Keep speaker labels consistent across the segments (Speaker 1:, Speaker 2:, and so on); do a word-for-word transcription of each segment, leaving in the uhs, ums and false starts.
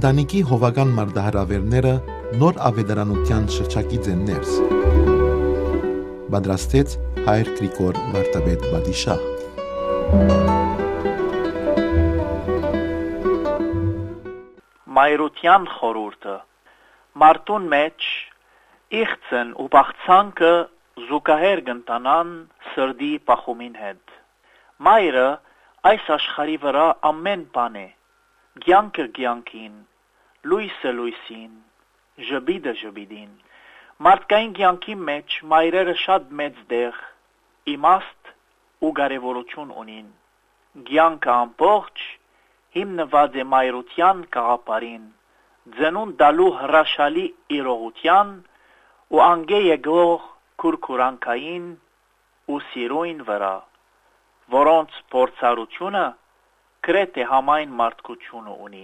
Speaker 1: Ընտանիքի հովական մարտահրավերները նոր ավետարանության շրջակից են ներս։ Պատրաստեց Հայր Գրիգոր Վարդապետ Բադիշահ։
Speaker 2: Մայրության խորհուրդը մարդուն մեջ իղծն ու բաղցանքը զուգահեռ կընտանան սրդի պախումին հետ։ Մայրը այս աշխարհի վրա ամեն բան է, կյանքը կյանքին, լույսը լույսին, ժպիտը ժպիտին։ Մարդկային կյանքի մեջ մայրերը շատ մեծ դեղ, իմաստ ու կարևորություն ունին։ Կյանքը ամբողջ հիմնված է մայրության գաղափարին, ծնունդ տալու հրաշալի իրողության ու անգե եկող քուրքուրանքային ու սիրույն վրա, որոնց փորձառությունը գրեթե համայն մարդկությունը ունի։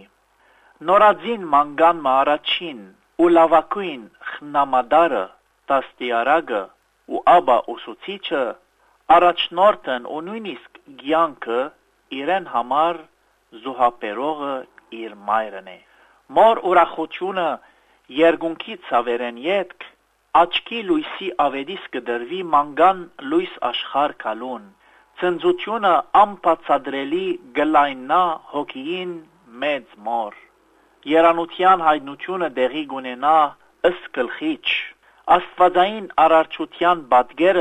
Speaker 2: Նորածին մանկան առաջին ու լավագույն խնամադարը, դաստիարակը ու աբա ուսուցիչը, առաջնորդն ու նույնիսկ կյանքը իրեն համար զոհաբերողը իր մայրն է։ Մոր ուրախությունը երկունքի ցավերեն ետք, աչքի լույսի ավետիս կդրվի մանկան լույս աշխարհ գալուն, ծնծությունը անբացատրելի գլայնա հոգին մեծ մոր, երանության հայտնությունը դեղի գունենա ըստ գլխիչ, աստվածային արարչության պատկերը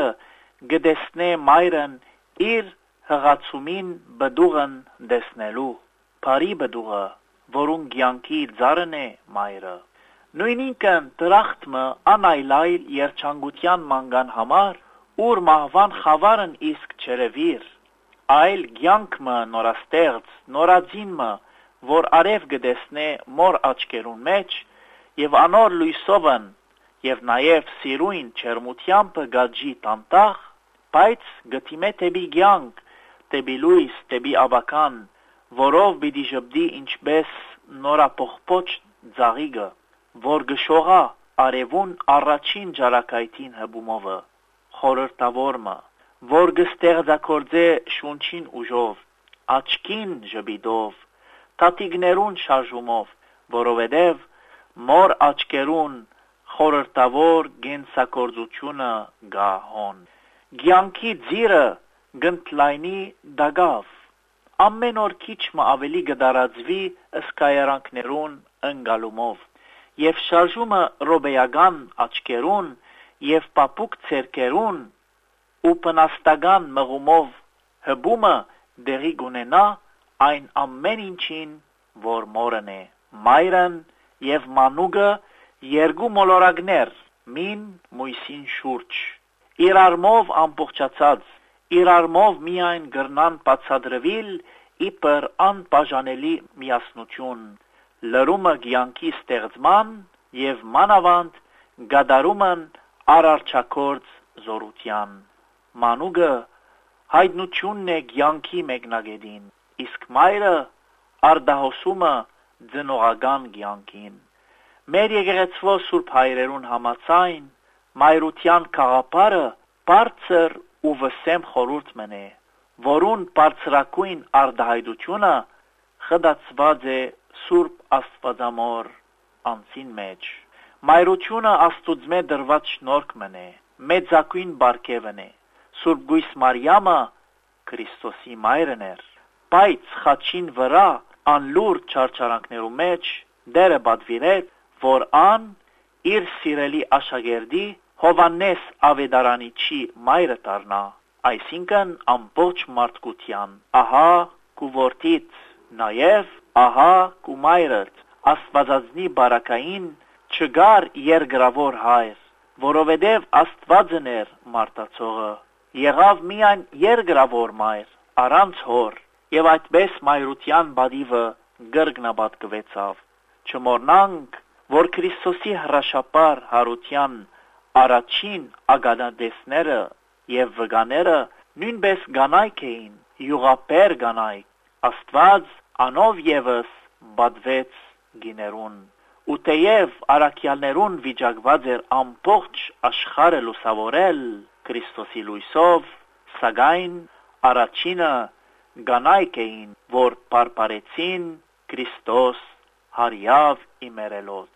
Speaker 2: գտեսնե մայրն իր հղացումին բդուղն դեսնելու, բարի բդուղը, որուն կյանքի ծառն է մայրը։ Նույնինքն տրախտմը անայլայլ երջանկության մանկան համար, ուր մահվան խավարն իսկ չերևիր, այլ կյանքը նորաստեղծ, նորածինը, որ արև գտեսնե մոր աչքերուն մեջ, եւ անոր լույսովն եւ նաեւ սիրույն չերմությամբ գաջի տանտախ, բայց գտիմե տեբի կյանք, տեբի լույս, տեբի աբական, որով պիտի ժպտի ինչպես նորապողպոչ ծաղիկը, որ գշողա արևուն առաջին ջարակայթին հբումովը, խորհրդավորը, որ գստեղծագործե շունչին ուժով, աչքին ժպիտով, տատիկներուն շարժումով, որովհետև մոր աչքերուն խորհրդավոր գենսագործությունը գահոն։ Կյանքի ձիրը գնդլայնի դագավ, ամեն օր քիչը ավելի կդարածվի ըսկայարանքներուն ընկալումով, եւ շարժումը ռոբեական աչքերուն եւ պապուկ ցերկերուն ու պնաստական մղումով հբումը դեղի գունենա այն ամեն ինչին, որ մորն է։ Մայրն եւ մանուկը երկու մոլորակներ, մին մույսին շուրջ, իրարմով ամբողջացած, իրարմով միայն գրնան բացադրվիլ իբր անբաժանելի միասնություն, լրումը կյանքի ստեղծման եւ մանավանդ գադարումն արարչակորձ զորության։ Մանուկը հայտնությունն է կյանքի մեկնագետին, իսկ մայրը արդահոսումը ծնողական կյանքին։ Մեր եկեղեցվո սուրբ հայրերուն համաձայն մայրության գաղափարը բարձր ու վսեմ խորհուրդ մնե, որուն բարձրակույն արդահայտությունը խդացված է սուրբ աստվածամոր անձին մեջ։ Մայրությունը աստուծմե դրված շնորհք մնե, մեծակույն բարգևն է։ Սուրբ Գույս Մարիամը Քրիստոսի մայրն էր, բայց խաչին վրա անլուր չարչարանքներու մեջ դերը պատվիրեց, որ ան իր սիրելի աշակերտի Հովանես Ավետարանիչի մայրը դառնա, այսինքն ամբողջ մարդկության, ահա կու որդիդ, նաեւ ահա կու մայրդ, աստվածածնի բարակային չգար երկրավոր հայր, որովհետև Աստվածն էր մարդացողը, եղավ միայն երկրավոր մայր, առանց հոր, եւ այդպես մայրության բադիվը գրգնապատկվեցավ։ Չմոռնանք, որ Քրիստոսի հրաշապար հարության առաջին ագադադեսները եւ վկաները նույնպես կանայք էին, յուղապեր կանայք, Աստված անով եւս բադվեց գիներուն։ Ու թեև առաքյալներուն վիճակված էր ամբողջ աշխարհը լուսավորել Քրիստոսի լույսով, սակայն առաջինը կանայք էին, որ բարբարեցին Քրիստոս Haryav imerelot.